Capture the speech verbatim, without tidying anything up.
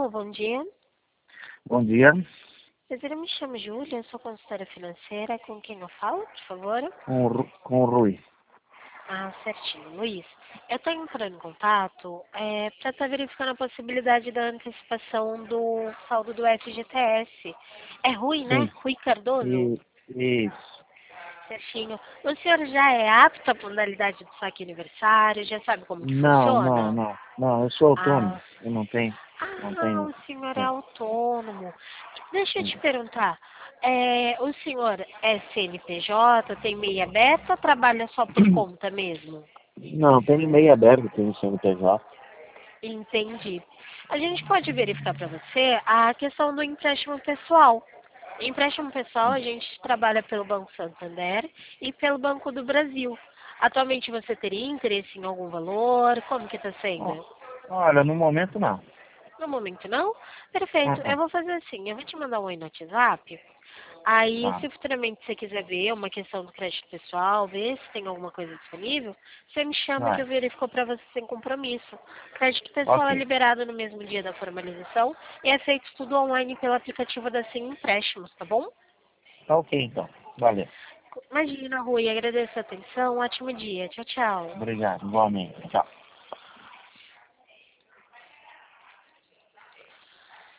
Alô, bom dia. Bom dia, Prazer, eu me chamo Júlia, eu sou consultora financeira. Com quem eu falo, por favor? com o, Ru- com o Rui. Ah, certinho, Luiz. Eu estou entrando em contato é, para estar verificando a possibilidade da antecipação do saldo do F G T S. É Rui, né? Sim, Rui Cardoso? e, isso. Certinho. O senhor já é apto à modalidade do saque aniversário? Já sabe como que Não, não, funciona? não, não, eu sou autônomo, Ah, eu não tenho, não Ah, tenho, o senhor é é, autônomo. Deixa eu sim. te perguntar, é, o senhor é C N P J, tem MEI aberto ou trabalha só por conta mesmo? Não, tenho meio aberto, tenho C N P J. Entendi. A gente pode verificar para você a questão do empréstimo pessoal. Empréstimo pessoal a gente trabalha pelo Banco Santander e pelo Banco do Brasil. Atualmente você teria interesse em algum valor? Como que está Ó, sendo? olha, no momento não. No momento não? Perfeito. Uh-uh. Eu vou fazer assim, eu vou te mandar um oi no WhatsApp. Aí, Tá, se futuramente você quiser ver uma questão do crédito pessoal, ver se tem alguma coisa disponível, você me chama que vai, eu verifico para você sem compromisso. Crédito pessoal é ok, liberado no mesmo dia da formalização e é feito tudo online pelo aplicativo da Sim Empréstimos, tá bom? tá ok então, valeu, Imagina, Rui, agradeço a atenção, um ótimo dia. Tchau, tchau. obrigado, igualmente, tchau.